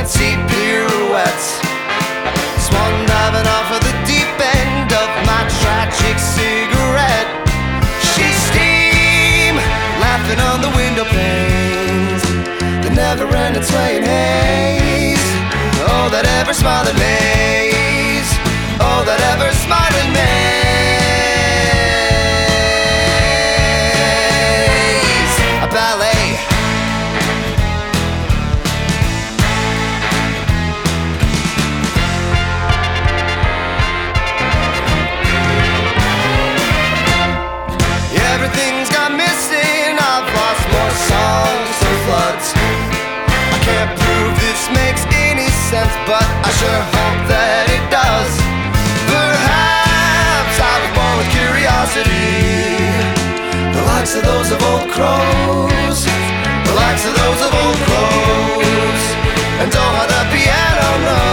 fancy pirouettes, swan diving off of the deep end of my tragic cigarette. She's steam, laughing on the window panes, the never-ending swaying haze. Oh, that ever-smiling maze, oh, that ever-smiling maze. A ballet. Everything's gone missing, I've lost more songs than floods. I can't prove this makes any sense, but I sure hope that it does. Perhaps I was born with curiosity, the likes of those of old crows, the likes of those of old crows. And oh, how the piano knows.